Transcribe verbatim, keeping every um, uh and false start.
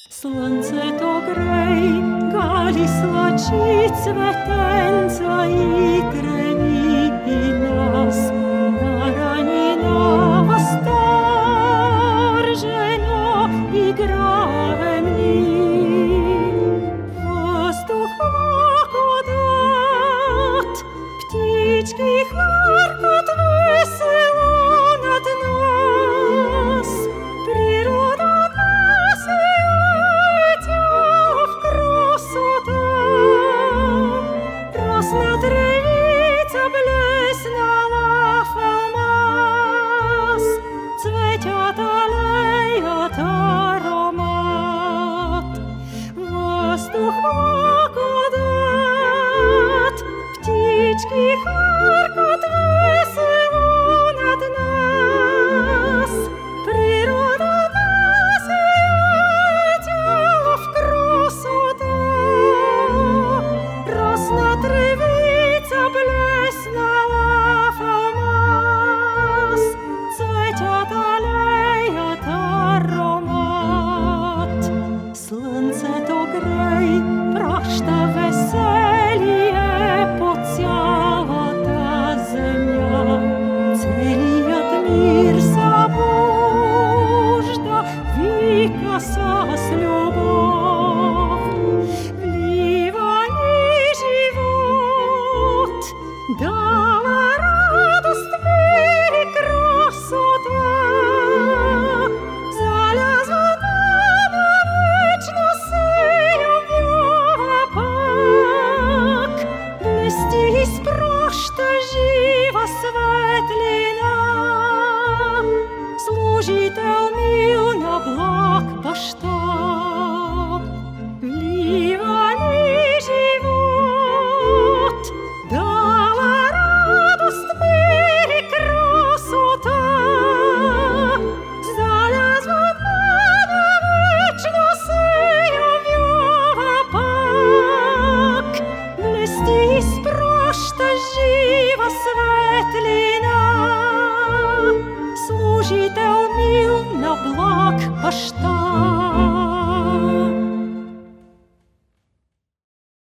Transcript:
Słońce to grej, gali słodzi cwetenca i kreni nas. Na ranina was starżeno i grałem nim. Wozdух łagodat, pticzki charkot wesoło nad nas. Природа нас в красотах. Росла травица, блеснула алмаз. Цветет аллея аромат. Воздух лагодат, птички харкот весело над нас. Природа нас в красотах. Росла травица, блеснула алмаз. Цветет аллея аромат. Słońce to grej, proszta weselie, pociała ta ziemia. Celiat mir zabужda, вика сас любовь. В Ливане живот, дала